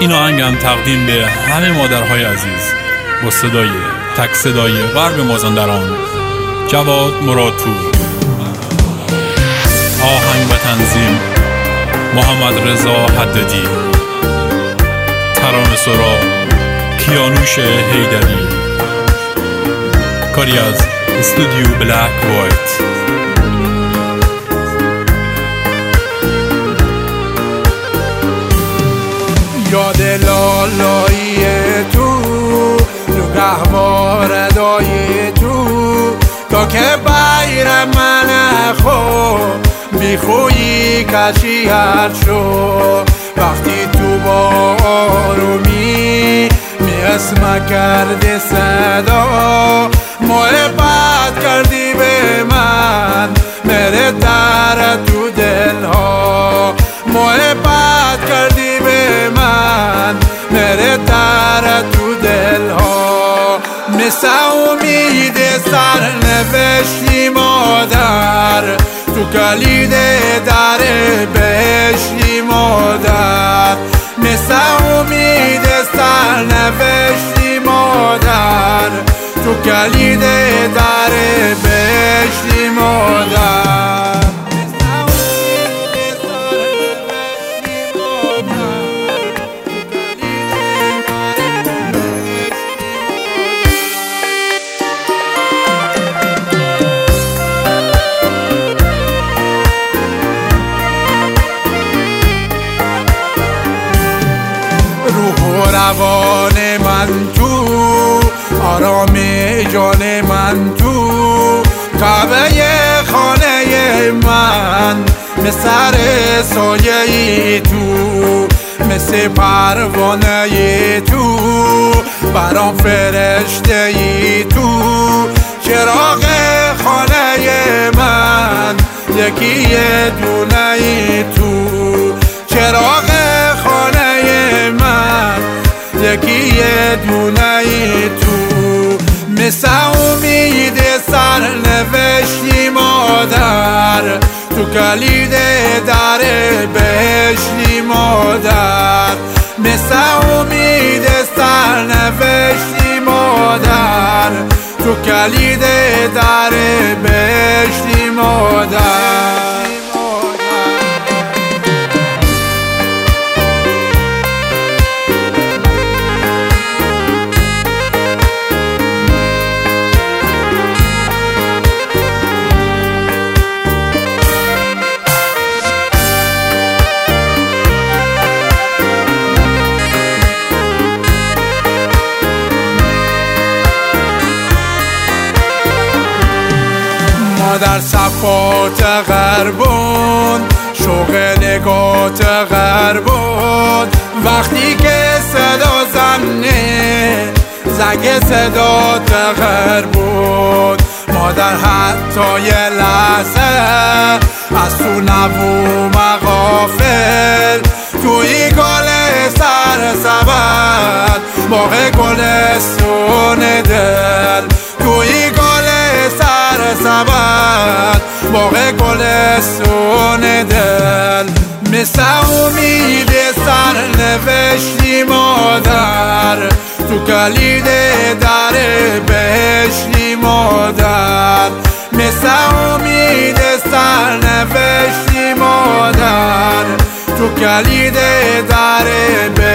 این آهنگم تقدیم به همه مادرهای عزیز با صدای تک صدای غرب مازندران جواد مرادپور. آهنگ و تنظیم محمد رضا حدادی. ترانه سرا کیانوش حیدری. کاری از استودیو بلک وایت. یاد لالایی تو گهوار دای تو تا که بیر من خو بیخویی کشی هر شو وقتی تو با آرومی می اسم کرده صدا محبت کردی به من میره در تو دلها محبت کردی به من میره در تو دلها مثل امید سر نوشتی مادر تو کلید در بهشتی مادر مثل امید سر نوشتی مادر تو کلید در بهشتی مادر روان من تو آرام جان من تو کعبه خانه من مثل سایه تو مثل پروانه تو برام فرشته تو چراغ خانه من یکی دونه تو چراغ خانه من یکی دونه تو مثل امید سر نوشتی مادر تو کلید در بهشتی مادر مثل امید سر نوشتی مادر تو کلید در بهشتی مادر در صفات غربون شوق نگات غربون وقتی که صدا زنه زنگ صدات غربون مادر حتی یه لحظه از تو نبو مغافل توی گل سر سبد باغ گلستون دل توی گل سر سبد باغ گلستون دل مثل امید سر نوشتی مادر تو کلید در بهشتی مادر مثل امید سر نوشتی مادر تو کلید در بهشتی